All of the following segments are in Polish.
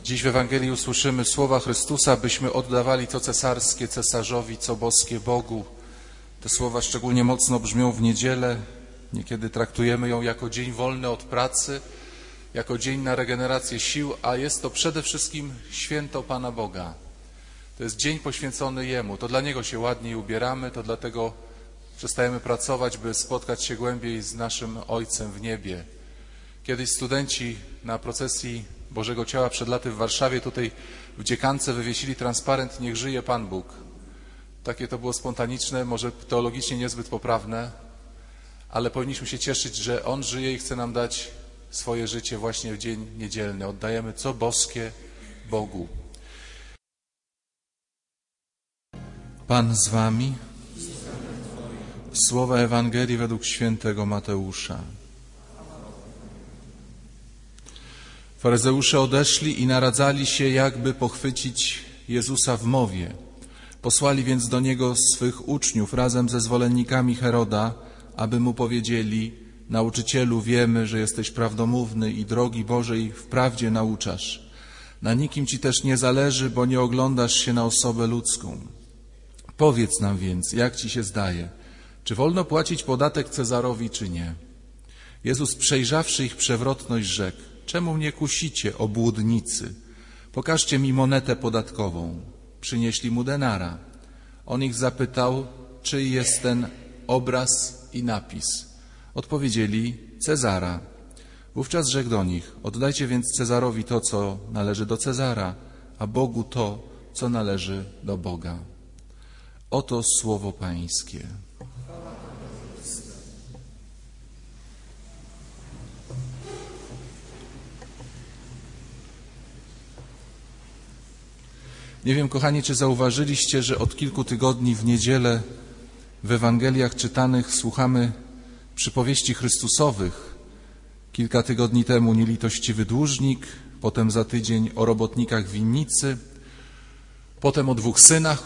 Dziś w Ewangelii usłyszymy słowa Chrystusa, byśmy oddawali co cesarskie cesarzowi, co boskie Bogu. Te słowa szczególnie mocno brzmią w niedzielę. Niekiedy traktujemy ją jako dzień wolny od pracy, jako dzień na regenerację sił, a jest to przede wszystkim święto Pana Boga. To jest dzień poświęcony Jemu. To dla Niego się ładniej ubieramy, to dlatego przestajemy pracować, by spotkać się głębiej z naszym Ojcem w niebie. Kiedyś studenci na procesji Bożego Ciała przed laty w Warszawie, tutaj w Dziekance wywiesili transparent "Niech żyje Pan Bóg". Takie to było spontaniczne, może teologicznie niezbyt poprawne, ale powinniśmy się cieszyć, że On żyje i chce nam dać swoje życie właśnie w dzień niedzielny. Oddajemy co boskie Bogu. Pan z wami. Słowa Ewangelii według świętego Mateusza. Faryzeusze odeszli i naradzali się, jakby pochwycić Jezusa w mowie. Posłali więc do Niego swych uczniów razem ze zwolennikami Heroda, aby Mu powiedzieli: Nauczycielu, wiemy, że jesteś prawdomówny i drogi Bożej wprawdzie nauczasz. Na nikim Ci też nie zależy, bo nie oglądasz się na osobę ludzką. Powiedz nam więc, jak Ci się zdaje, czy wolno płacić podatek Cezarowi, czy nie? Jezus, przejrzawszy ich przewrotność, rzekł: Czemu mnie kusicie, obłudnicy? Pokażcie mi monetę podatkową. Przynieśli mu denara. On ich zapytał, czyj jest ten obraz i napis. Odpowiedzieli: Cezara. Wówczas rzekł do nich: Oddajcie więc Cezarowi to, co należy do Cezara, a Bogu to, co należy do Boga. Oto słowo Pańskie. Nie wiem, kochani, czy zauważyliście, że od kilku tygodni w niedzielę w Ewangeliach czytanych słuchamy przypowieści Chrystusowych. Kilka tygodni temu nielitościwy dłużnik, potem za tydzień o robotnikach w winnicy, potem o dwóch synach,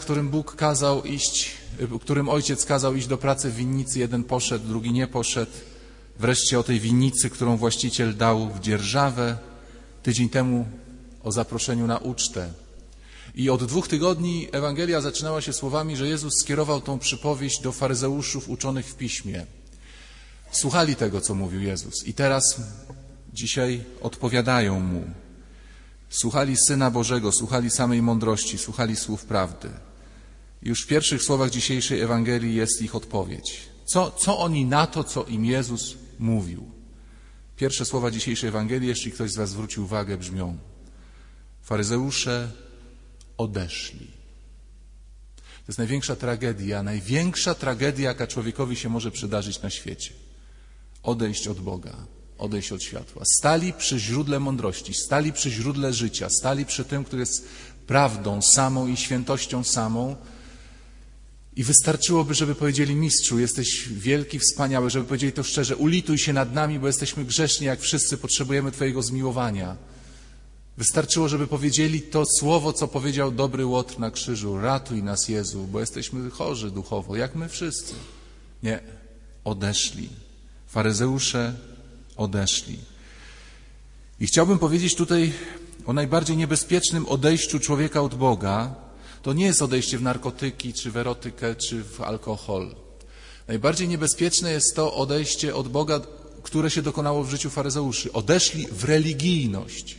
którym ojciec kazał iść do pracy w winnicy. Jeden poszedł, drugi nie poszedł. Wreszcie o tej winnicy, którą właściciel dał w dzierżawę. Tydzień temu o zaproszeniu na ucztę. I od 2 tygodni Ewangelia zaczynała się słowami, że Jezus skierował tą przypowieść do faryzeuszów uczonych w Piśmie. Słuchali tego, co mówił Jezus, i teraz, dzisiaj odpowiadają Mu. Słuchali Syna Bożego, słuchali samej mądrości, słuchali słów prawdy. I już w pierwszych słowach dzisiejszej Ewangelii jest ich odpowiedź. Co oni na to, co im Jezus mówił? Pierwsze słowa dzisiejszej Ewangelii, jeśli ktoś z was zwrócił uwagę, brzmią: faryzeusze odeszli. To jest największa tragedia, jaka człowiekowi się może przydarzyć na świecie. Odejść od Boga, odejść od światła. Stali przy źródle mądrości, stali przy źródle życia, stali przy tym, który jest prawdą samą i świętością samą. I wystarczyłoby, żeby powiedzieli: Mistrzu, jesteś wielki, wspaniały, żeby powiedzieli to szczerze: ulituj się nad nami, bo jesteśmy grzeszni jak wszyscy, potrzebujemy Twojego zmiłowania. Wystarczyło, żeby powiedzieli to słowo, co powiedział dobry Łotr na krzyżu: ratuj nas, Jezu, bo jesteśmy chorzy duchowo, jak my wszyscy. Nie, odeszli. Faryzeusze odeszli. I chciałbym powiedzieć tutaj o najbardziej niebezpiecznym odejściu człowieka od Boga. To nie jest odejście w narkotyki, czy w erotykę, czy w alkohol. Najbardziej niebezpieczne jest to odejście od Boga, które się dokonało w życiu faryzeuszy. Odeszli w religijność.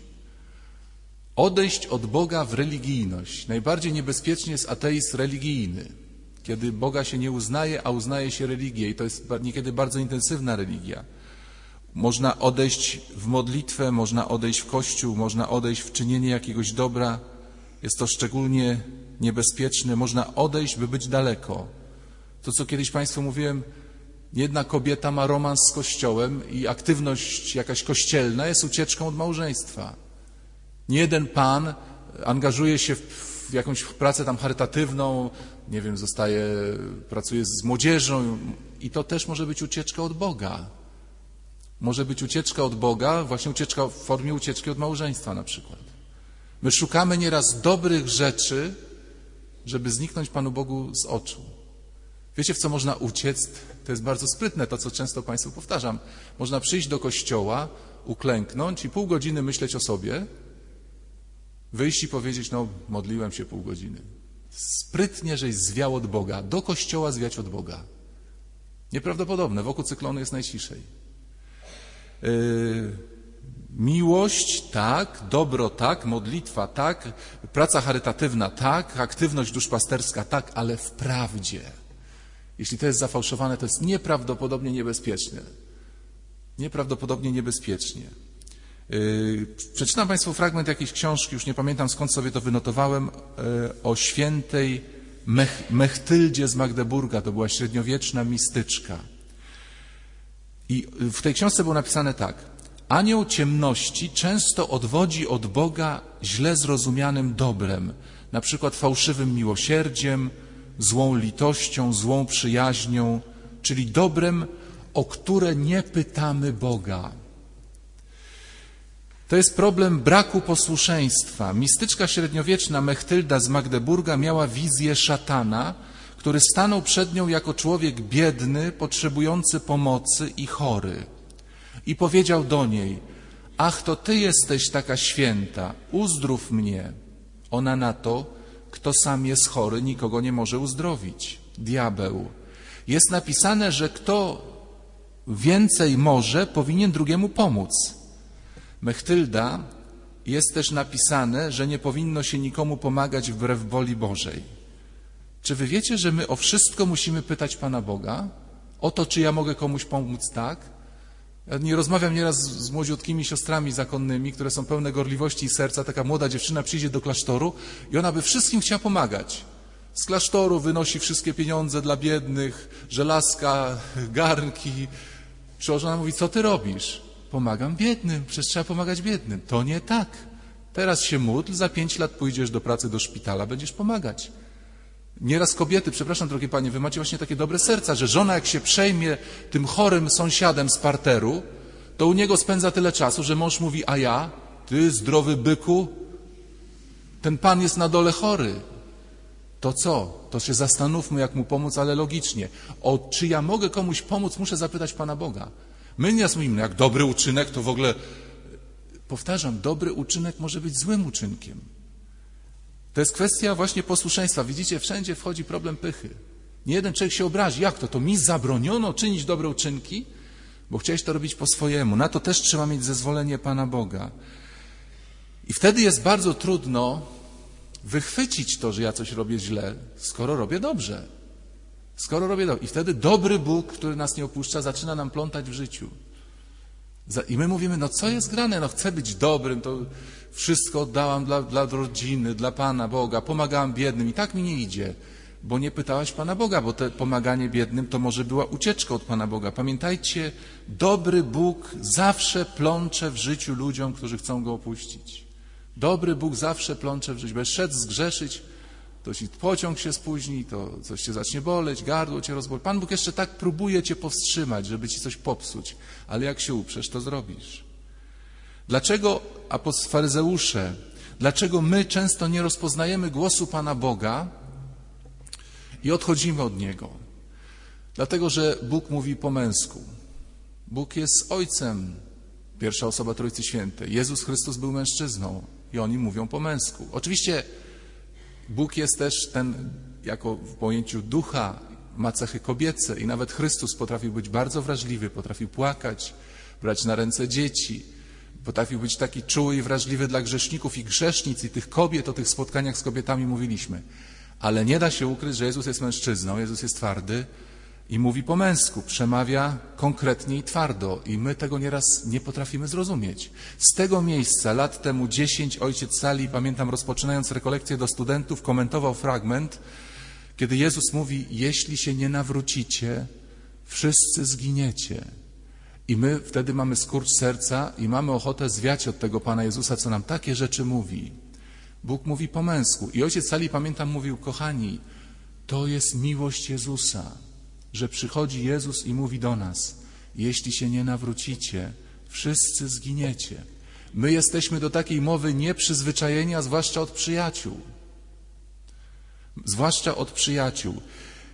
Odejść od Boga w religijność. Najbardziej niebezpieczny jest ateizm religijny, kiedy Boga się nie uznaje, a uznaje się religię. I to jest niekiedy bardzo intensywna religia. Można odejść w modlitwę, można odejść w kościół, można odejść w czynienie jakiegoś dobra. Jest to szczególnie niebezpieczne. Można odejść, by być daleko. To, co kiedyś Państwu mówiłem, jedna kobieta ma romans z Kościołem i aktywność jakaś kościelna jest ucieczką od małżeństwa. Nie jeden pan angażuje się w jakąś pracę tam charytatywną, nie wiem, pracuje z młodzieżą i to też może być ucieczka od Boga. Może być ucieczka od Boga, właśnie ucieczka w formie ucieczki od małżeństwa na przykład. My szukamy nieraz dobrych rzeczy, żeby zniknąć Panu Bogu z oczu. Wiecie, w co można uciec? To jest bardzo sprytne, to co często Państwu powtarzam. Można przyjść do kościoła, uklęknąć i pół godziny myśleć o sobie Wyjść i powiedzieć, no modliłem się pół godziny. Sprytnie, żeś zwiał od Boga. Do kościoła zwiać od Boga. Nieprawdopodobne. Wokół cyklonu jest najciszej. Miłość tak, dobro tak, modlitwa tak, praca charytatywna tak, aktywność duszpasterska tak, ale w prawdzie. Jeśli to jest zafałszowane, to jest nieprawdopodobnie niebezpieczne. Nieprawdopodobnie niebezpiecznie. Przeczytam Państwu fragment jakiejś książki, już nie pamiętam skąd sobie to wynotowałem, o świętej Mechtyldzie z Magdeburga. To była średniowieczna mistyczka. I w tej książce było napisane tak. Anioł ciemności często odwodzi od Boga źle zrozumianym dobrem, na przykład fałszywym miłosierdziem, złą litością, złą przyjaźnią, czyli dobrem, o które nie pytamy Boga. To jest problem braku posłuszeństwa. Mistyczka średniowieczna Mechtylda z Magdeburga miała wizję szatana, który stanął przed nią jako człowiek biedny, potrzebujący pomocy i chory. I powiedział do niej, ach, to ty jesteś taka święta, uzdrów mnie. Ona na to, kto sam jest chory, nikogo nie może uzdrowić. Diabeł. Jest napisane, że kto więcej może, powinien drugiemu pomóc. Mechtylda, jest też napisane, że nie powinno się nikomu pomagać wbrew woli Bożej. Czy wy wiecie, że my o wszystko musimy pytać Pana Boga? O to, czy ja mogę komuś pomóc, tak? Ja nie rozmawiam nieraz z młodziutkimi siostrami zakonnymi, które są pełne gorliwości i serca. Taka młoda dziewczyna przyjdzie do klasztoru i ona by wszystkim chciała pomagać. Z klasztoru wynosi wszystkie pieniądze dla biednych, żelazka, garnki. Przełożona mówi, co ty robisz? Pomagam biednym, przecież trzeba pomagać biednym. To nie tak. Teraz się módl, za 5 lat pójdziesz do pracy, do szpitala, będziesz pomagać. Nieraz kobiety, przepraszam drogie panie, wy macie właśnie takie dobre serca, że żona jak się przejmie tym chorym sąsiadem z parteru, to u niego spędza tyle czasu, że mąż mówi, a ja, ty zdrowy byku, ten pan jest na dole chory. To co? To się zastanówmy, jak mu pomóc, ale logicznie. O, czy ja mogę komuś pomóc, muszę zapytać Pana Boga. My nieraz mówimy, jak dobry uczynek, to w ogóle, powtarzam, dobry uczynek może być złym uczynkiem. To jest kwestia właśnie posłuszeństwa. Widzicie, wszędzie wchodzi problem pychy. Nie jeden człowiek się obrazi. Jak to? To mi zabroniono czynić dobre uczynki? Bo chciałeś to robić po swojemu. Na to też trzeba mieć zezwolenie Pana Boga. I wtedy jest bardzo trudno wychwycić to, że ja coś robię źle, skoro robię dobrze. I wtedy dobry Bóg, który nas nie opuszcza, zaczyna nam plątać w życiu. I my mówimy, no co jest grane? No chcę być dobrym, to wszystko oddałam dla rodziny, dla Pana Boga, pomagałam biednym i tak mi nie idzie, bo nie pytałaś Pana Boga, bo to pomaganie biednym to może była ucieczka od Pana Boga. Pamiętajcie, dobry Bóg zawsze plącze w życiu ludziom, którzy chcą Go opuścić. Dobry Bóg zawsze plącze w życiu. Będziesz szedł zgrzeszyć, to ci pociąg się spóźni, to coś cię zacznie boleć, gardło cię rozboli. Pan Bóg jeszcze tak próbuje cię powstrzymać, żeby ci coś popsuć, ale jak się uprzesz, to zrobisz. Dlaczego, faryzeusze, dlaczego my często nie rozpoznajemy głosu Pana Boga i odchodzimy od Niego? Dlatego, że Bóg mówi po męsku. Bóg jest Ojcem, pierwsza osoba Trójcy Świętej. Jezus Chrystus był mężczyzną i oni mówią po męsku. Oczywiście Bóg jest też ten, jako w pojęciu ducha, ma cechy kobiece i nawet Chrystus potrafił być bardzo wrażliwy, potrafił płakać, brać na ręce dzieci, potrafił być taki czuły i wrażliwy dla grzeszników i grzesznic i tych kobiet. O tych spotkaniach z kobietami mówiliśmy. Ale nie da się ukryć, że Jezus jest mężczyzną, Jezus jest twardy i mówi po męsku, przemawia konkretnie i twardo i my tego nieraz nie potrafimy zrozumieć. Z tego miejsca lat temu 10 ojciec Sali, pamiętam, rozpoczynając rekolekcję do studentów, komentował fragment, kiedy Jezus mówi, jeśli się nie nawrócicie, wszyscy zginiecie. I my wtedy mamy skurcz serca i mamy ochotę zwiać od tego Pana Jezusa, co nam takie rzeczy mówi. Bóg mówi po męsku. I ojciec Sali, pamiętam, mówił, kochani, to jest miłość Jezusa, że przychodzi Jezus i mówi do nas, jeśli się nie nawrócicie, wszyscy zginiecie. My jesteśmy do takiej mowy nieprzyzwyczajeni, a zwłaszcza od przyjaciół. Zwłaszcza od przyjaciół.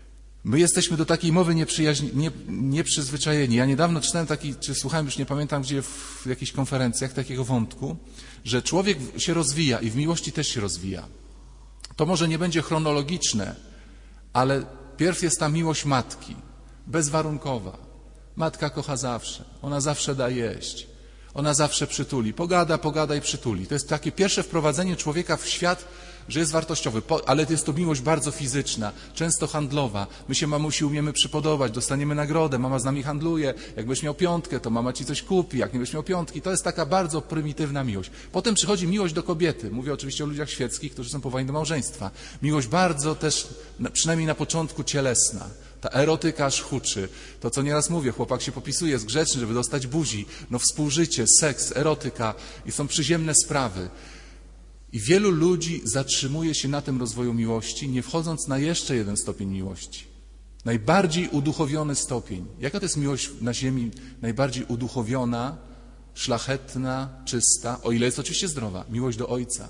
My jesteśmy do takiej mowy nieprzyzwyczajeni. Ja niedawno czytałem czy słuchałem, już nie pamiętam gdzie, w jakichś konferencjach takiego wątku, że człowiek się rozwija i w miłości też się rozwija. To może nie będzie chronologiczne, ale pierw jest ta miłość matki, bezwarunkowa. Matka kocha zawsze, ona zawsze da jeść, ona zawsze przytuli, pogada i przytuli. To jest takie pierwsze wprowadzenie człowieka w świat, że jest wartościowy, ale jest to miłość bardzo fizyczna, często handlowa. My się mamusi umiemy przypodobać, dostaniemy nagrodę, mama z nami handluje, jak będziesz miał 5, to mama ci coś kupi, jak nie będziesz miał 5, to jest taka bardzo prymitywna miłość. Potem przychodzi miłość do kobiety, mówię oczywiście o ludziach świeckich, którzy są powołani do małżeństwa. Miłość bardzo też, przynajmniej na początku, cielesna. Ta erotyka aż huczy. To, co nieraz mówię, chłopak się popisuje, jest grzeczny, żeby dostać buzi. No współżycie, seks, erotyka i są przyziemne sprawy. I wielu ludzi zatrzymuje się na tym rozwoju miłości, nie wchodząc na jeszcze jeden stopień miłości. Najbardziej uduchowiony stopień. Jaka to jest miłość na ziemi najbardziej uduchowiona, szlachetna, czysta, o ile jest oczywiście zdrowa? Miłość do Ojca.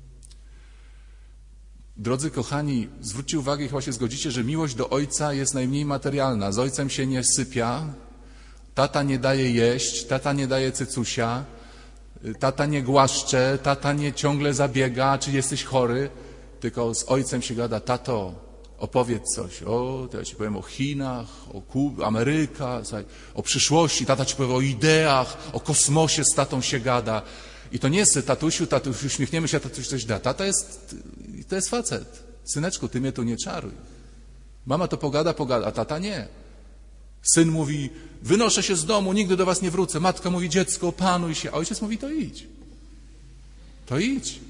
Drodzy kochani, zwróćcie uwagę i chyba się zgodzicie, że miłość do Ojca jest najmniej materialna. Z Ojcem się nie sypia, tata nie daje jeść, tata nie daje cycusia, tata nie głaszcze, tata nie ciągle zabiega, czy jesteś chory, tylko z Ojcem się gada: tato, opowiedz coś. O, to ja ci powiem o Chinach, o Ameryka, o przyszłości, tata ci powie o ideach, o kosmosie, z tatą się gada. I to nie jest tatusiu, uśmiechniemy się, tatuś coś da. Tata to jest facet. Syneczku, ty mnie tu nie czaruj. Mama to pogada, a tata nie. Syn mówi: wynoszę się z domu, nigdy do was nie wrócę. Matka mówi: dziecko, opanuj się. A ojciec mówi: to idź. To idź.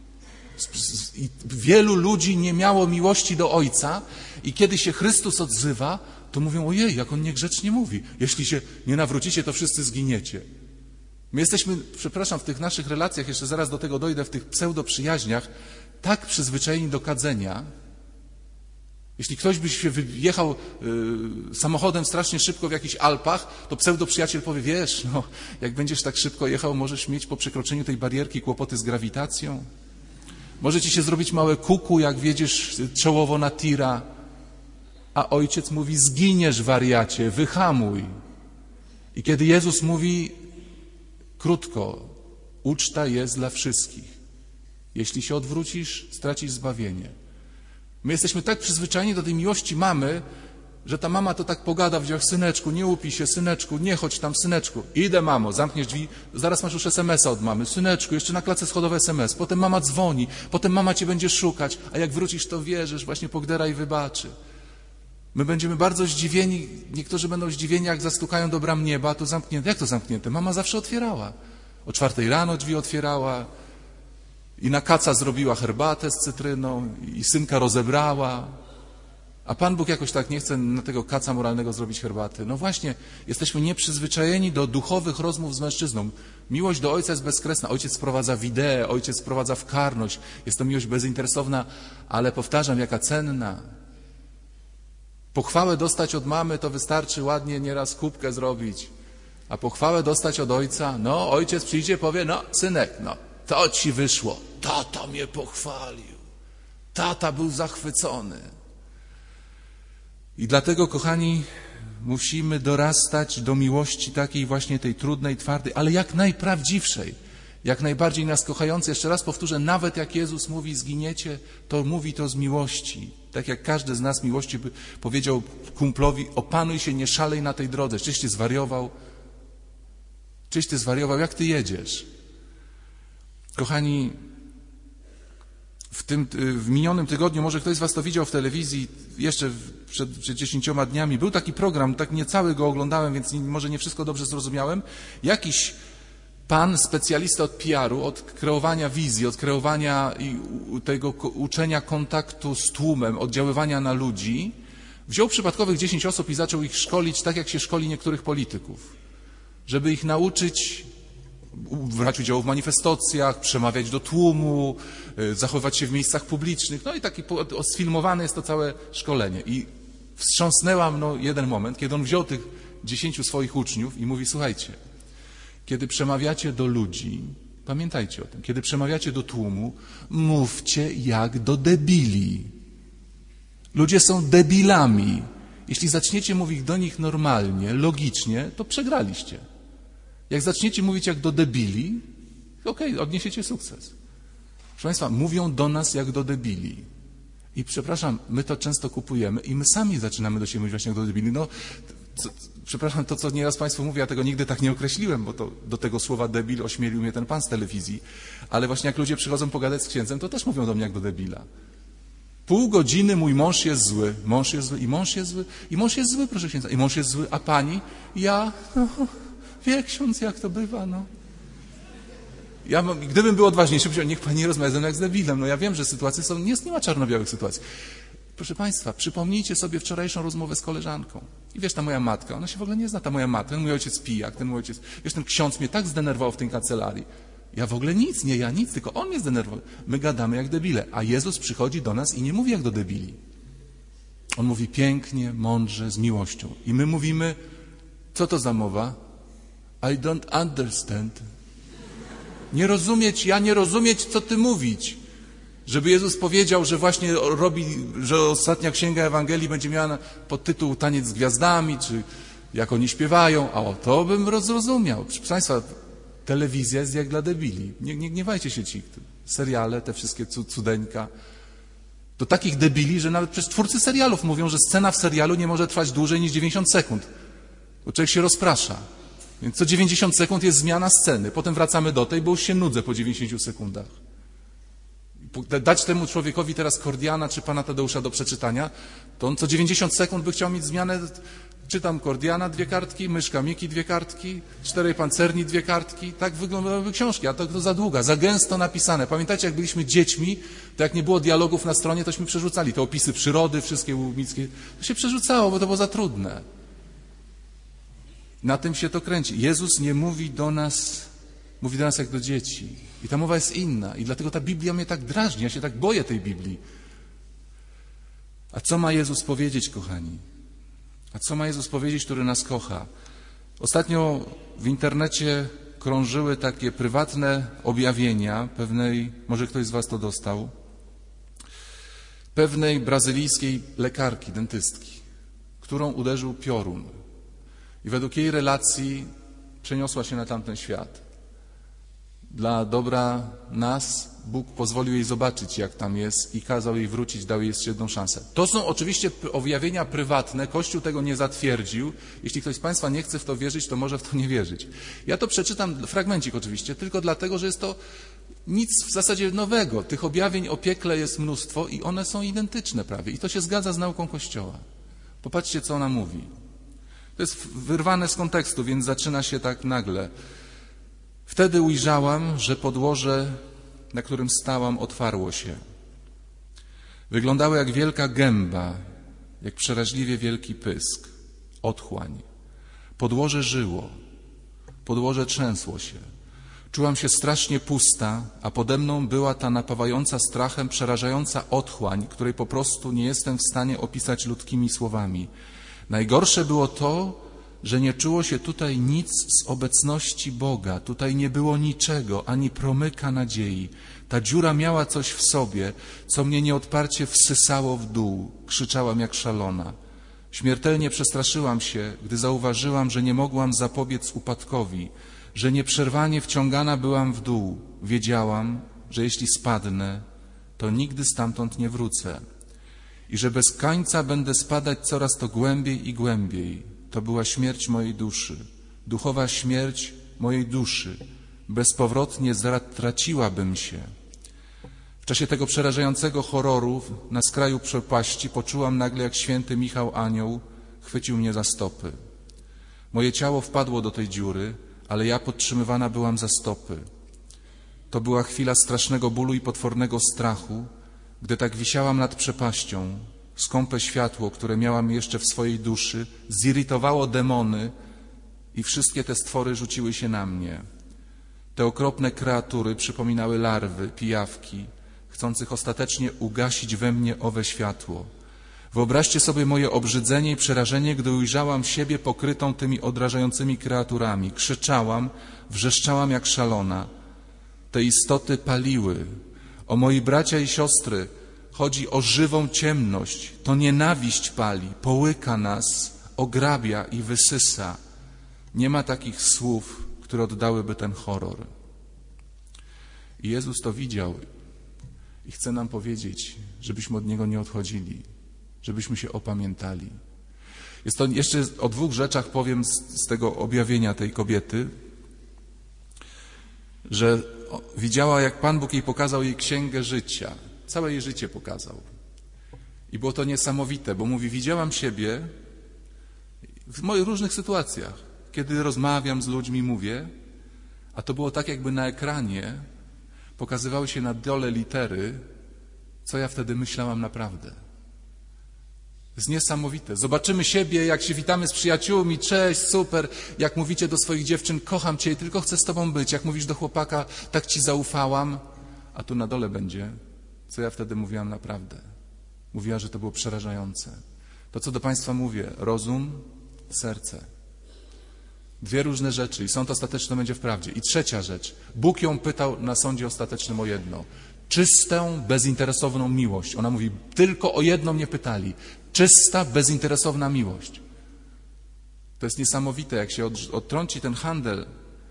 I wielu ludzi nie miało miłości do Ojca i kiedy się Chrystus odzywa, to mówią: ojej, jak On niegrzecznie mówi. Jeśli się nie nawrócicie, to wszyscy zginiecie. My jesteśmy, przepraszam, w tych naszych relacjach, jeszcze zaraz do tego dojdę, w tych pseudoprzyjaźniach, tak przyzwyczajeni do kadzenia. Jeśli ktoś by się wyjechał samochodem strasznie szybko w jakichś Alpach, to pseudoprzyjaciel powie: wiesz, no, jak będziesz tak szybko jechał, możesz mieć po przekroczeniu tej barierki kłopoty z grawitacją. Może ci się zrobić małe kuku, jak wjedziesz czołowo na tira. A ojciec mówi: zginiesz, wariacie, wyhamuj. I kiedy Jezus mówi krótko: uczta jest dla wszystkich. Jeśli się odwrócisz, stracisz zbawienie. My jesteśmy tak przyzwyczajeni do tej miłości mamy, że ta mama to tak pogada w dzieciach: syneczku, nie upij się, syneczku, nie chodź tam, syneczku. Idę, mamo, zamkniesz drzwi, zaraz masz już SMS-a od mamy. Syneczku, jeszcze na klatce schodowej SMS. Potem mama dzwoni, potem mama cię będzie szukać, a jak wrócisz, to wierzysz, właśnie pogdera i wybaczy. My będziemy bardzo zdziwieni, niektórzy będą zdziwieni, jak zastukają do bram nieba, to zamknięte. Jak to zamknięte? Mama zawsze otwierała. O 4 rano drzwi otwierała i na kaca zrobiła herbatę z cytryną i synka rozebrała. A Pan Bóg jakoś tak nie chce na tego kaca moralnego zrobić herbaty. No właśnie, jesteśmy nieprzyzwyczajeni do duchowych rozmów z mężczyzną. Miłość do Ojca jest bezkresna. Ojciec wprowadza w ideę, Ojciec wprowadza w karność. Jest to miłość bezinteresowna, ale powtarzam, jaka cenna. Pochwałę dostać od mamy to wystarczy ładnie nieraz kubkę zrobić. A pochwałę dostać od Ojca, no Ojciec przyjdzie, powie: no synek, no to ci wyszło. Tata mnie pochwalił. Tata był zachwycony. I dlatego, kochani, musimy dorastać do miłości takiej właśnie tej trudnej, twardej, ale jak najprawdziwszej, jak najbardziej nas kochającej. Jeszcze raz powtórzę, nawet jak Jezus mówi: zginiecie, to mówi to z miłości. Tak jak każdy z nas miłości by powiedział kumplowi: opanuj się, nie szalej na tej drodze. Czyś ty zwariował? Czyś ty zwariował? Jak ty jedziesz? Kochani, w minionym tygodniu, może ktoś z was to widział w telewizji, jeszcze przed 10 dniami, był taki program, tak niecały go oglądałem, więc może nie wszystko dobrze zrozumiałem. Jakiś pan, specjalista od PR-u, od kreowania wizji, od kreowania i tego uczenia kontaktu z tłumem, oddziaływania na ludzi, wziął przypadkowych 10 osób i zaczął ich szkolić tak, jak się szkoli niektórych polityków, żeby ich nauczyć brać udział w manifestacjach, przemawiać do tłumu, zachowywać się w miejscach publicznych. No i taki sfilmowane jest to całe szkolenie. I wstrząsnęła mną jeden moment, kiedy on wziął tych 10 swoich uczniów i mówi: słuchajcie, kiedy przemawiacie do ludzi, pamiętajcie o tym, kiedy przemawiacie do tłumu, mówcie jak do debili. Ludzie są debilami. Jeśli zaczniecie mówić do nich normalnie, logicznie, to przegraliście. Jak zaczniecie mówić jak do debili, okej, odniesiecie sukces. Proszę Państwa, mówią do nas jak do debili. I przepraszam, my to często kupujemy i my sami zaczynamy do siebie mówić właśnie jak do debili. Przepraszam, to co nieraz Państwu mówię, ja tego nigdy tak nie określiłem, bo to do tego słowa debil ośmielił mnie ten pan z telewizji. Ale właśnie jak ludzie przychodzą pogadać z księdzem, to też mówią do mnie jak do debila. Pół godziny mój mąż jest zły, mąż jest zły, i mąż jest zły, i mąż jest zły, proszę księdza, i mąż jest zły, a pani? Ja? Wie ksiądz, jak to bywa, Ja, gdybym był odważniejszy, niech pani rozmawia ze mną jak z debilem. Ja wiem, że sytuacje są, nie ma czarno-białych sytuacji. Proszę Państwa, przypomnijcie sobie wczorajszą rozmowę z koleżanką. I wiesz, ta moja matka, ona się w ogóle nie zna, ta moja matka, ten mój ojciec pijak, ten mój ojciec, wiesz, ten ksiądz mnie tak zdenerwował w tej kancelarii. Ja w ogóle nic, nie ja nic, tylko on mnie zdenerwował. My gadamy jak debile, a Jezus przychodzi do nas i nie mówi jak do debili. On mówi pięknie, mądrze, z miłością. I my mówimy, co to za mowa? I don't understand. Nie rozumieć, co ty mówić. Żeby Jezus powiedział, że właśnie że ostatnia księga Ewangelii będzie miała podtytuł Taniec z gwiazdami, czy jak oni śpiewają, to bym zrozumiał. Proszę Państwa, telewizja jest jak dla debili. Nie gniewajcie się ci. Seriale, te wszystkie cudeńka. Do takich debili, że nawet przez twórcy serialów mówią, że scena w serialu nie może trwać dłużej niż 90 sekund. Bo człowiek się rozprasza. Więc co 90 sekund jest zmiana sceny. Potem wracamy do tej, bo już się nudzę po 90 sekundach. Dać temu człowiekowi teraz Kordiana czy Pana Tadeusza do przeczytania, to on co 90 sekund by chciał mieć zmianę. Czytam Kordiana 2 kartki, Myszka Miki 2 kartki, 4 Pancerni 2 kartki. Tak wyglądały książki, a to za długa, za gęsto napisane. Pamiętacie, jak byliśmy dziećmi, to jak nie było dialogów na stronie, tośmy przerzucali te opisy przyrody, wszystkie łubickie. To się przerzucało, bo to było za trudne. Na tym się to kręci. Jezus nie mówi do nas jak do dzieci. I ta mowa jest inna. I dlatego ta Biblia mnie tak drażni. Ja się tak boję tej Biblii. A co ma Jezus powiedzieć, kochani? A co ma Jezus powiedzieć, który nas kocha? Ostatnio w internecie krążyły takie prywatne objawienia pewnej, może ktoś z was to dostał, pewnej brazylijskiej lekarki, dentystki, którą uderzył piorun. I według jej relacji przeniosła się na tamten świat. Dla dobra nas Bóg pozwolił jej zobaczyć, jak tam jest i kazał jej wrócić, dał jej jeszcze jedną szansę. To są oczywiście objawienia prywatne, Kościół tego nie zatwierdził. Jeśli ktoś z Państwa nie chce w to wierzyć, to może w to nie wierzyć. Ja to przeczytam, fragmencik oczywiście, tylko dlatego, że jest to nic w zasadzie nowego. Tych objawień o piekle jest mnóstwo i one są identyczne prawie. I to się zgadza z nauką Kościoła. Popatrzcie, co ona mówi. To jest wyrwane z kontekstu, więc zaczyna się tak nagle. Wtedy ujrzałam, że podłoże, na którym stałam, otwarło się. Wyglądało jak wielka gęba, jak przeraźliwie wielki pysk, otchłań. Podłoże żyło, podłoże trzęsło się. Czułam się strasznie pusta, a pode mną była ta napawająca strachem, przerażająca otchłań, której po prostu nie jestem w stanie opisać ludzkimi słowami. Najgorsze było to, że nie czuło się tutaj nic z obecności Boga. Tutaj nie było niczego, ani promyka nadziei. Ta dziura miała coś w sobie, co mnie nieodparcie wsysało w dół. Krzyczałam jak szalona. Śmiertelnie przestraszyłam się, gdy zauważyłam, że nie mogłam zapobiec upadkowi, że nieprzerwanie wciągana byłam w dół. Wiedziałam, że jeśli spadnę, to nigdy stamtąd nie wrócę. I że bez końca będę spadać coraz to głębiej i głębiej. To była śmierć mojej duszy, duchowa śmierć mojej duszy. Bezpowrotnie zatraciłabym się. W czasie tego przerażającego horroru na skraju przepaści poczułam nagle, jak święty Michał Anioł chwycił mnie za stopy. Moje ciało wpadło do tej dziury, ale ja podtrzymywana byłam za stopy. To była chwila strasznego bólu i potwornego strachu, gdy tak wisiałam nad przepaścią. Skąpe światło, które miałam jeszcze w swojej duszy, zirytowało demony i wszystkie te stwory rzuciły się na mnie. Te okropne kreatury przypominały larwy, pijawki, chcących ostatecznie ugasić we mnie owe światło. Wyobraźcie sobie moje obrzydzenie i przerażenie, gdy ujrzałam siebie pokrytą tymi odrażającymi kreaturami. Krzyczałam, wrzeszczałam jak szalona. Te istoty paliły. O moi bracia i siostry, chodzi o żywą ciemność. To nienawiść pali, połyka nas, ograbia i wysysa. Nie ma takich słów, które oddałyby ten horror. I Jezus to widział i chce nam powiedzieć, żebyśmy od Niego nie odchodzili, żebyśmy się opamiętali. Jest to jeszcze o 2 rzeczach powiem z tego objawienia tej kobiety, że widziała, jak Pan Bóg jej pokazał jej księgę życia. Całe jej życie pokazał. I było to niesamowite, bo mówi, widziałam siebie w moich różnych sytuacjach. Kiedy rozmawiam z ludźmi, mówię, a to było tak, jakby na ekranie pokazywały się na dole litery, co ja wtedy myślałam naprawdę. To jest niesamowite. Zobaczymy siebie, jak się witamy z przyjaciółmi, cześć, super. Jak mówicie do swoich dziewczyn, kocham Cię i tylko chcę z Tobą być. Jak mówisz do chłopaka, tak Ci zaufałam. A tu na dole będzie, co ja wtedy mówiłam naprawdę. Mówiła, że to było przerażające. To, co do Państwa mówię, rozum, serce. 2 różne rzeczy i sąd ostateczny będzie w prawdzie. I 3. rzecz. Bóg ją pytał na sądzie ostatecznym o jedno. Czystą, bezinteresowną miłość. Ona mówi, tylko o jedno mnie pytali. Czysta, bezinteresowna miłość. To jest niesamowite, jak się odtrąci ten handel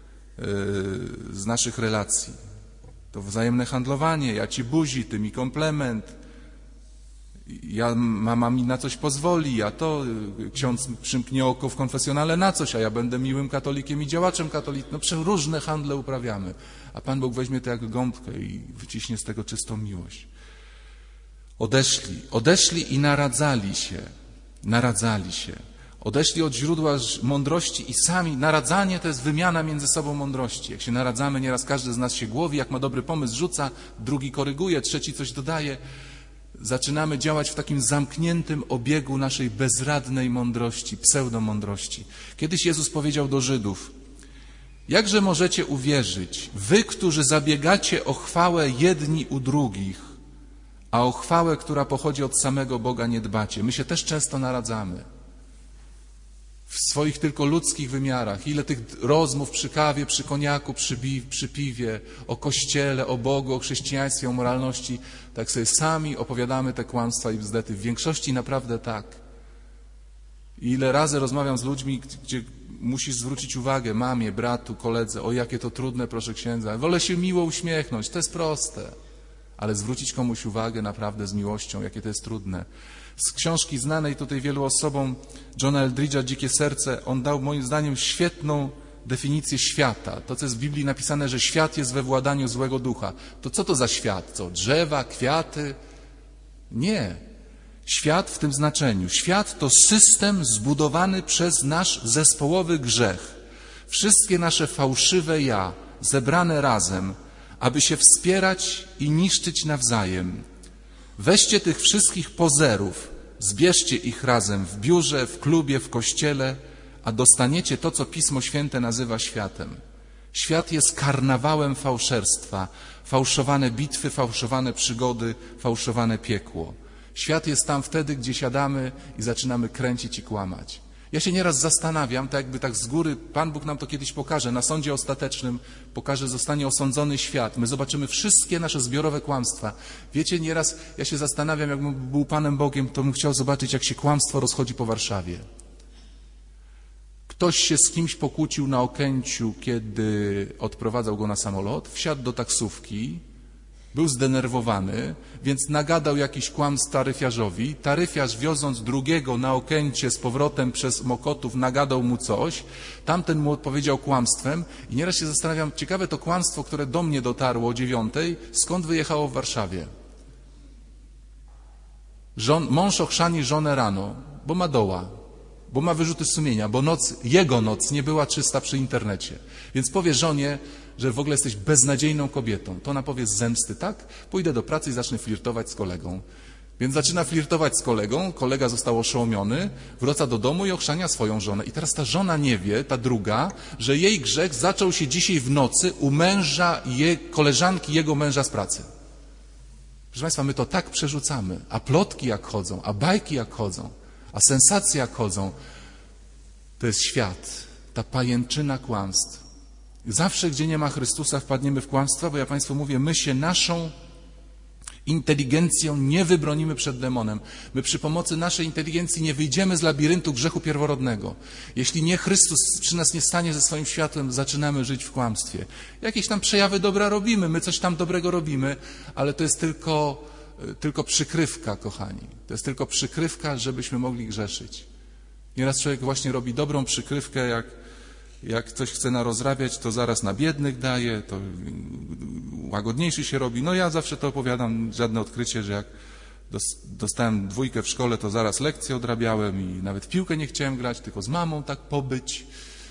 z naszych relacji. To wzajemne handlowanie, ja Ci buzi, Ty mi komplement, mama mi na coś pozwoli, ksiądz przymknie oko w konfesjonale na coś, a ja będę miłym katolikiem i działaczem katolickim. No przecież różne handle uprawiamy. A Pan Bóg weźmie to jak gąbkę i wyciśnie z tego czystą miłość. Odeszli i naradzali się. Odeszli od źródła mądrości i sami, naradzanie to jest wymiana między sobą mądrości. Jak się naradzamy, nieraz każdy z nas się głowi, jak ma dobry pomysł, rzuca, drugi koryguje, trzeci coś dodaje. Zaczynamy działać w takim zamkniętym obiegu naszej bezradnej mądrości, pseudomądrości. Kiedyś Jezus powiedział do Żydów, jakże możecie uwierzyć, wy, którzy zabiegacie o chwałę jedni u drugich, a o chwałę, która pochodzi od samego Boga, nie dbacie. My się też często naradzamy. W swoich tylko ludzkich wymiarach. Ile tych rozmów przy kawie, przy koniaku, przy piwie, o Kościele, o Bogu, o chrześcijaństwie, o moralności. Tak sobie sami opowiadamy te kłamstwa i bzdety. W większości naprawdę tak. I ile razy rozmawiam z ludźmi, gdzie musisz zwrócić uwagę mamie, bratu, koledze, o jakie to trudne, proszę księdza. Wolę się miło uśmiechnąć, to jest proste. Ale zwrócić komuś uwagę naprawdę z miłością, jakie to jest trudne. Z książki znanej tutaj wielu osobom Johna Eldridge'a Dzikie serce, on dał moim zdaniem świetną definicję świata. To, co jest w Biblii napisane, że świat jest we władaniu złego ducha. To co to za świat? Co? Drzewa, kwiaty? Nie. Świat w tym znaczeniu. Świat to system zbudowany przez nasz zespołowy grzech. Wszystkie nasze fałszywe ja, zebrane razem, aby się wspierać i niszczyć nawzajem. Weźcie tych wszystkich pozerów, zbierzcie ich razem w biurze, w klubie, w kościele, a dostaniecie to, co Pismo Święte nazywa światem. Świat jest karnawałem fałszerstwa, fałszowane bitwy, fałszowane przygody, fałszowane piekło. Świat jest tam wtedy, gdzie siadamy i zaczynamy kręcić i kłamać. Ja się nieraz zastanawiam, tak jakby tak z góry, Pan Bóg nam to kiedyś pokaże, na sądzie ostatecznym pokaże, zostanie osądzony świat. My zobaczymy wszystkie nasze zbiorowe kłamstwa. Wiecie, nieraz ja się zastanawiam, jakbym był Panem Bogiem, to bym chciał zobaczyć, jak się kłamstwo rozchodzi po Warszawie. Ktoś się z kimś pokłócił na Okęciu, kiedy odprowadzał go na samolot, wsiadł do taksówki, był zdenerwowany, więc nagadał jakiś kłamstw taryfiarzowi. Taryfiarz, wioząc drugiego na Okęcie z powrotem przez Mokotów, nagadał mu coś. Tamten mu odpowiedział kłamstwem. I nieraz się zastanawiam, ciekawe to kłamstwo, które do mnie dotarło o 9:00, skąd wyjechało w Warszawie? Mąż ochrzani żonę rano, bo ma doła, bo ma wyrzuty sumienia, bo jego noc nie była czysta przy internecie. Więc powie żonie, że w ogóle jesteś beznadziejną kobietą. To ona powie z zemsty, tak? Pójdę do pracy i zacznę flirtować z kolegą. Więc zaczyna flirtować z kolegą, kolega został oszołomiony, wraca do domu i ochrzania swoją żonę. I teraz ta żona nie wie, ta druga, że jej grzech zaczął się dzisiaj w nocy u męża koleżanki jego męża z pracy. Proszę Państwa, my to tak przerzucamy. A plotki jak chodzą, a bajki jak chodzą, a sensacje jak chodzą. To jest świat, ta pajęczyna kłamstw. Zawsze, gdzie nie ma Chrystusa, wpadniemy w kłamstwa, bo ja Państwu mówię, my się naszą Inteligencją nie wybronimy przed demonem. My przy pomocy naszej inteligencji nie wyjdziemy z labiryntu grzechu pierworodnego. Jeśli nie Chrystus przy nas nie stanie ze swoim światłem, zaczynamy żyć w kłamstwie. Jakieś tam przejawy dobra robimy, my coś tam dobrego robimy, ale to jest tylko przykrywka, kochani. To jest tylko przykrywka, żebyśmy mogli grzeszyć. Nieraz człowiek właśnie robi dobrą przykrywkę, jak coś chce narozrabiać, to zaraz na biednych daje, to łagodniejszy się robi. No ja zawsze to opowiadam, żadne odkrycie, że jak dostałem 2 w szkole, to zaraz lekcje odrabiałem i nawet w piłkę nie chciałem grać, tylko z mamą tak pobyć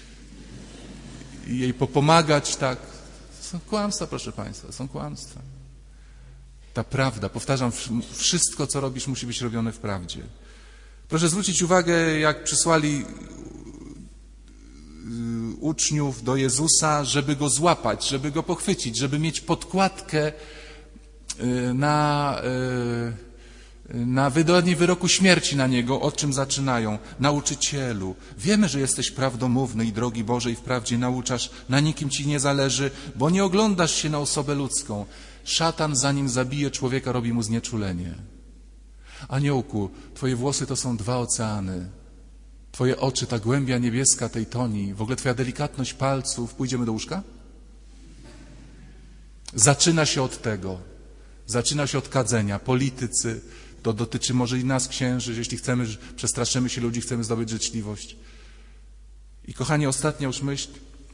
i jej pomagać tak. Są kłamstwa, proszę Państwa, są kłamstwa. Ta prawda, powtarzam, wszystko, co robisz, musi być robione w prawdzie. Proszę zwrócić uwagę, jak przysłali uczniów do Jezusa, żeby Go złapać, żeby Go pochwycić, żeby mieć podkładkę na wydanie wyroku śmierci na Niego, od czym zaczynają. Nauczycielu, wiemy, że jesteś prawdomówny i drogi Bożej wprawdzie nauczasz, na nikim Ci nie zależy, bo nie oglądasz się na osobę ludzką. Szatan, zanim zabije człowieka, robi mu znieczulenie. Aniołku, Twoje włosy to są 2 oceany. Twoje oczy, ta głębia niebieska tej toni, w ogóle Twoja delikatność palców. Pójdziemy do łóżka? Zaczyna się od tego. Zaczyna się od kadzenia. Politycy, to dotyczy może i nas, księży, jeśli chcemy, przestraszymy się ludzi, chcemy zdobyć życzliwość. I kochani, ostatnia już myśl.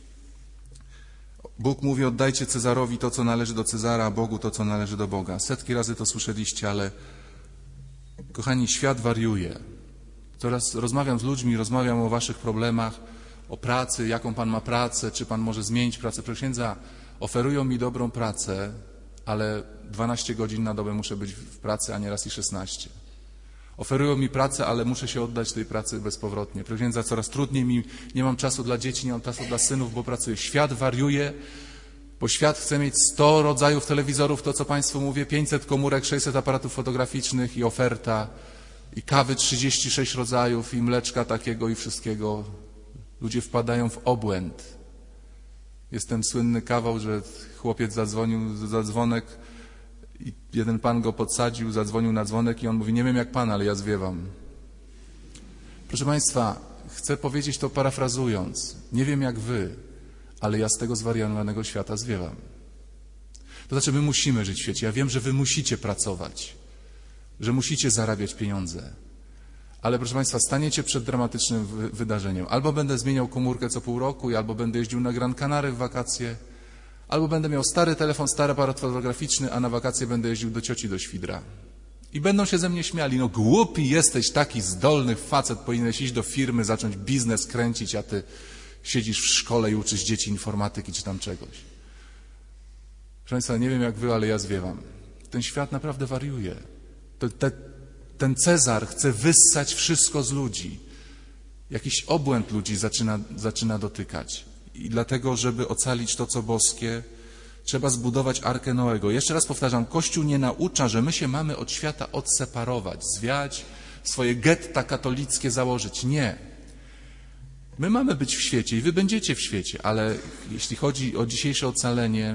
Bóg mówi, oddajcie Cezarowi to, co należy do Cezara, a Bogu to, co należy do Boga. Setki razy to słyszeliście, ale kochani, świat wariuje. Coraz rozmawiam z ludźmi, rozmawiam o waszych problemach, o pracy, jaką pan ma pracę, czy pan może zmienić pracę. Proszę księdza, oferują mi dobrą pracę, ale 12 godzin na dobę muszę być w pracy, a nieraz i 16. Oferują mi pracę, ale muszę się oddać tej pracy bezpowrotnie. Proszę księdza, coraz trudniej mi, nie mam czasu dla dzieci, nie mam czasu dla synów, bo pracuję. Świat wariuje, bo świat chce mieć 100 rodzajów telewizorów, to co Państwu mówię, 500 komórek, 600 aparatów fotograficznych i oferta, i kawy 36 rodzajów, i mleczka takiego i wszystkiego. Ludzie wpadają w obłęd. Jest ten słynny kawał, że chłopiec zadzwonił za dzwonek i jeden pan go podsadził, zadzwonił na dzwonek i on mówi, nie wiem jak pan, ale ja zwiewam. Proszę Państwa, chcę powiedzieć to parafrazując. Nie wiem jak wy, ale ja z tego zwariowanego świata zwiewam. To znaczy, my musimy żyć w świecie. Ja wiem, że wy musicie pracować, że musicie zarabiać pieniądze. Ale proszę Państwa, staniecie przed dramatycznym wydarzeniem. Albo będę zmieniał komórkę co pół roku, albo będę jeździł na Gran Canaria w wakacje, albo będę miał stary telefon, stary aparat fotograficzny, a na wakacje będę jeździł do cioci do Świdra. I będą się ze mnie śmiali. No głupi jesteś, taki zdolny facet, powinieneś iść do firmy, zacząć biznes kręcić, a ty siedzisz w szkole i uczysz dzieci informatyki czy tam czegoś. Proszę Państwa, nie wiem jak wy, ale ja zwiewam. Ten świat naprawdę wariuje. Ten Cezar chce wyssać wszystko z ludzi. Jakiś obłęd ludzi zaczyna dotykać. I dlatego, żeby ocalić to, co boskie, trzeba zbudować Arkę Noego. Jeszcze raz powtarzam, Kościół nie naucza, że my się mamy od świata odseparować, zwiać, swoje getta katolickie założyć. Nie. My mamy być w świecie i wy będziecie w świecie, ale jeśli chodzi o dzisiejsze ocalenie,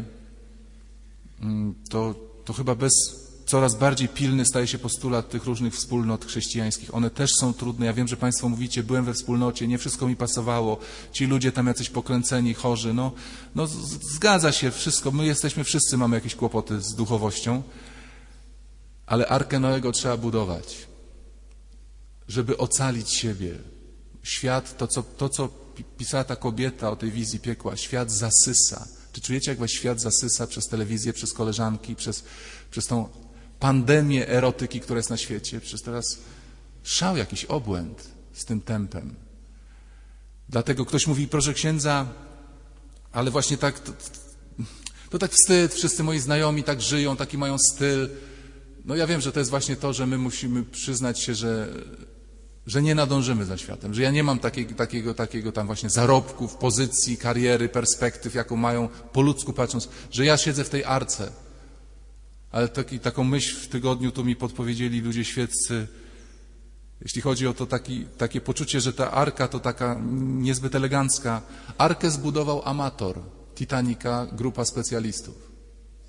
to chyba coraz bardziej pilny staje się postulat tych różnych wspólnot chrześcijańskich. One też są trudne. Ja wiem, że Państwo mówicie, byłem we wspólnocie, nie wszystko mi pasowało, ci ludzie tam jacyś pokręceni, chorzy. No zgadza się wszystko. My wszyscy mamy jakieś kłopoty z duchowością, ale Arkę Noego trzeba budować, żeby ocalić siebie. Świat, to co pisała ta kobieta o tej wizji piekła, świat zasysa. Czy czujecie, jak was świat zasysa przez telewizję, przez koleżanki, przez tą pandemię erotyki, która jest na świecie? Przez teraz szał jakiś obłęd z tym tempem. Dlatego ktoś mówi, proszę księdza, ale właśnie tak, to tak wstyd, wszyscy moi znajomi tak żyją, taki mają styl. No ja wiem, że to jest właśnie to, że my musimy przyznać się, że nie nadążymy za światem, że ja nie mam takiego tam właśnie zarobków, pozycji, kariery, perspektyw, jaką mają po ludzku patrząc, że ja siedzę w tej arce. Ale taką myśl w tygodniu tu mi podpowiedzieli ludzie świeccy, jeśli chodzi o to takie poczucie, że ta arka to taka niezbyt elegancka. Arkę zbudował amator, Titanica, grupa specjalistów.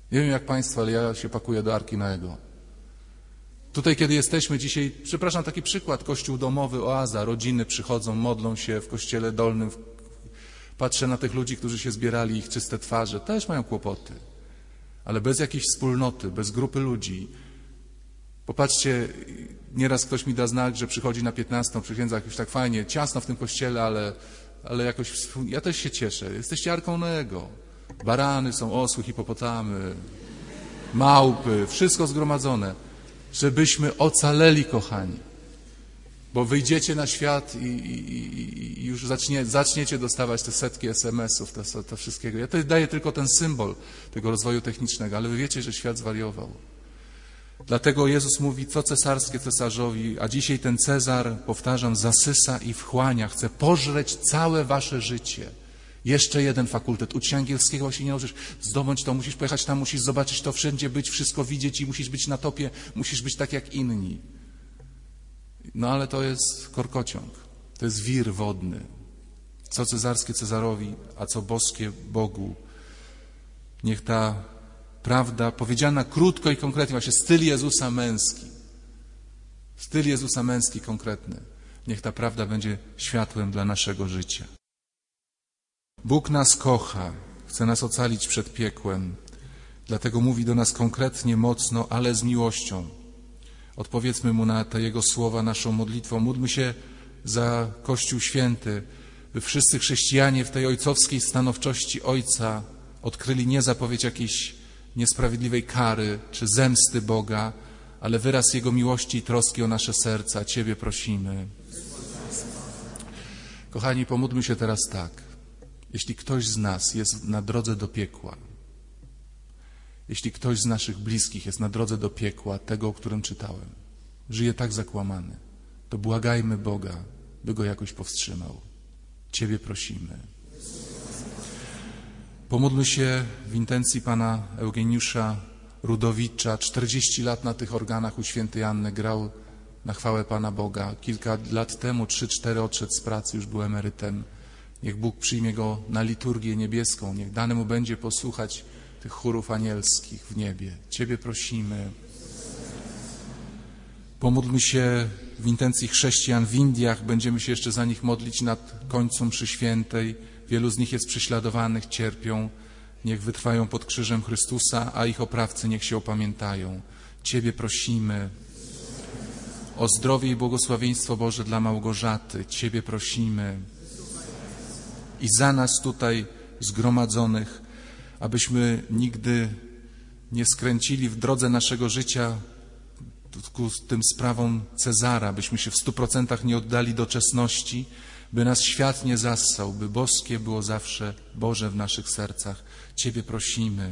Nie wiem jak Państwo, ale ja się pakuję do Arki Noego. Tutaj, kiedy jesteśmy dzisiaj, przepraszam, taki przykład, kościół domowy, oaza, rodziny przychodzą, modlą się w kościele dolnym. Patrzę na tych ludzi, którzy się zbierali, ich czyste twarze, też mają kłopoty. Ale bez jakiejś wspólnoty, bez grupy ludzi. Popatrzcie, nieraz ktoś mi da znak, że przychodzi na 15, przysiędza jakoś tak fajnie, ciasno w tym kościele, ale jakoś ja też się cieszę. Jesteście Arką Noego. Barany są, osły, hipopotamy, małpy, wszystko zgromadzone. Żebyśmy ocaleli, kochani. Bo wyjdziecie na świat i już zaczniecie dostawać te setki SMS-ów, to wszystkiego. Ja tutaj daję tylko ten symbol tego rozwoju technicznego, ale wy wiecie, że świat zwariował. Dlatego Jezus mówi, co cesarskie cesarzowi, a dzisiaj ten Cezar, powtarzam, zasysa i wchłania, chce pożreć całe wasze życie. Jeszcze jeden fakultet, ucz się angielskiego, się nie nauczysz, zdobądź to, musisz pojechać tam, musisz zobaczyć to wszędzie, być, wszystko widzieć i musisz być na topie, musisz być tak jak inni. No ale to jest korkociąg, to jest wir wodny. Co cesarskie Cezarowi, a co boskie Bogu. Niech ta prawda powiedziana krótko i konkretnie, właśnie styl Jezusa męski konkretny. Niech ta prawda będzie światłem dla naszego życia. Bóg nas kocha, chce nas ocalić przed piekłem, dlatego mówi do nas konkretnie, mocno, ale z miłością. Odpowiedzmy Mu na te Jego słowa naszą modlitwą. Módlmy się za Kościół Święty, by wszyscy chrześcijanie w tej ojcowskiej stanowczości Ojca odkryli nie zapowiedź jakiejś niesprawiedliwej kary czy zemsty Boga, ale wyraz Jego miłości i troski o nasze serca. Ciebie prosimy. Kochani, pomódlmy się teraz tak. Jeśli ktoś z nas jest na drodze do piekła, jeśli ktoś z naszych bliskich jest na drodze do piekła, tego, o którym czytałem, żyje tak zakłamany, to błagajmy Boga, by go jakoś powstrzymał. Ciebie prosimy. Pomódlmy się w intencji pana Eugeniusza Rudowicza. 40 lat na tych organach u świętej Anny grał na chwałę Pana Boga. Kilka lat temu, 3-4 odszedł z pracy, już był emerytem. Niech Bóg przyjmie go na liturgię niebieską. Niech dane mu będzie posłuchać tych chórów anielskich w niebie. Ciebie prosimy. Pomódlmy się w intencji chrześcijan w Indiach. Będziemy się jeszcze za nich modlić nad końcem mszy świętej. Wielu z nich jest prześladowanych, cierpią. Niech wytrwają pod krzyżem Chrystusa, a ich oprawcy niech się opamiętają. Ciebie prosimy. O zdrowie i błogosławieństwo Boże dla Małgorzaty. Ciebie prosimy. I za nas tutaj zgromadzonych, abyśmy nigdy nie skręcili w drodze naszego życia ku tym sprawom Cezara, byśmy się w 100% nie oddali doczesności, by nas świat nie zassał, by boskie było zawsze Boże w naszych sercach. Ciebie prosimy.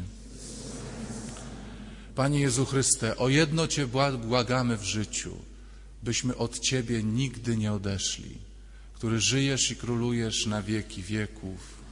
Panie Jezu Chryste, o jedno Cię błagamy w życiu, byśmy od Ciebie nigdy nie odeszli, który żyjesz i królujesz na wieki wieków.